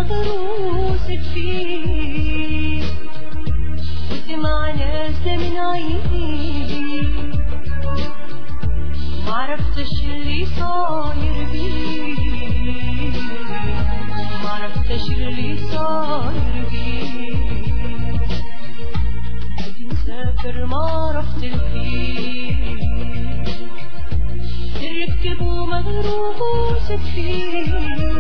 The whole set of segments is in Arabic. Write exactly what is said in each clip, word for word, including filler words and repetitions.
مغروس فيه، وسمع ناس من عيني معرفتش اللي صاير بيه، معرفتش اللي صاير بيه. بدي نسافر ما عرفت الفيه، تركب ومغروس فيه،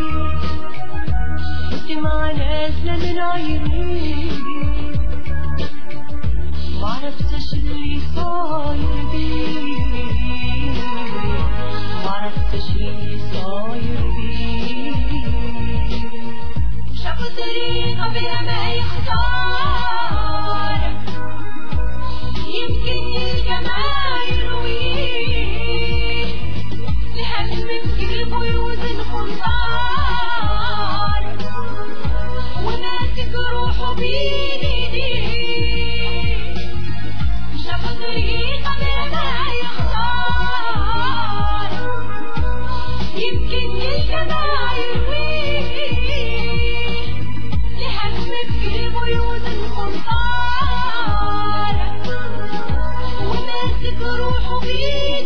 وسمع نازلة من عيني معرفتش اللي صاير بيه، معرفتش اللي صاير بيه. شاف طريقة بلا ما يختار، يمكن يلقى ما يرويه، لهم من قلبه يوزن خمار، وماسك روحه بين ايديه. شاف طريقة بلا ما يختار، يمكن يلقى ما يرويه، لهم من قلبه يوزن خمار، وماسك روحه بين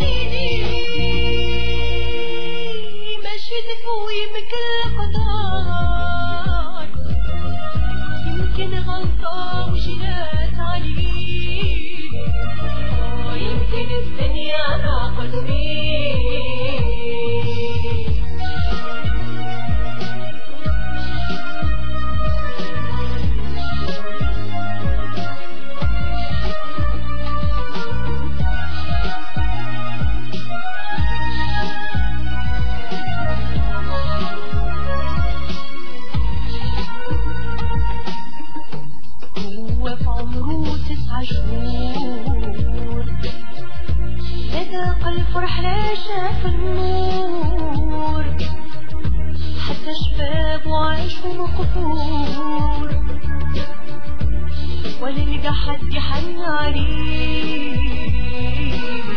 ايديه. مشيت فوق بكل قدر، يمكن غلطة وجنات عليه، يمكن الدنيا ناقص فيه. هو في عمره تسعة شهور، لذاق الفرح لا شاف النور، حتى شباب وعاشوا مقهور، ولا لقى حد يحن عليه،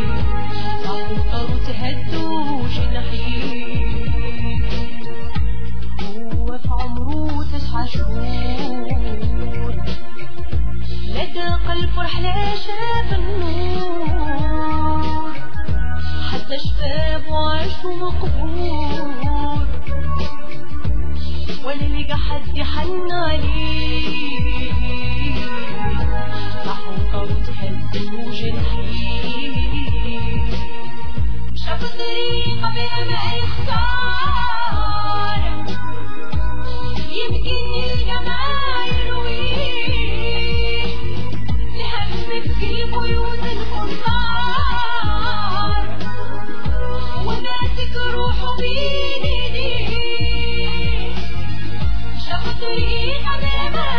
عطر تهدوا جناحيه. هو في عمره تسعة شهور، لذاق الفرح لا شاف النور، حتى شباب وعاشوا مقهور، ولا لقى حد يحن عليه، راحوا طاروا تهدوا جناحيه. شاف طريقة بلا ما يختار، يمكن يلقى ما يرويه، لهم من قلبه يوزن خمار، وماسك روحه بين ايديه. شاف طريقة بلا ما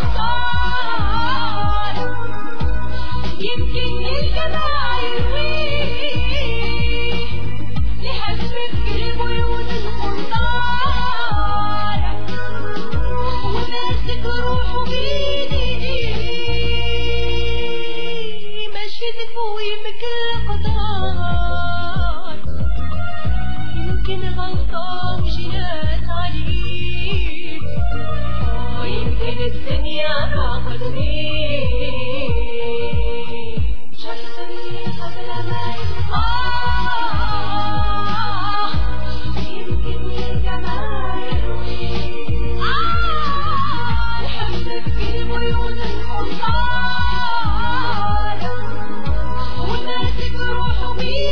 يختار، يمكن يلقى ما يرويه، لهم من قلبه يوزن خمار، وماسك روحه بين ايديه. مشيت فوق بكل قدر، يمكن غلطة وجنات عليه، يمكن الدنيا ناقص فيه. شاف طريقة بلا ما يختار، يمكن يلقى ما يرويه، لحمل قلبه يوزن خمار، وماسك روحه بيه.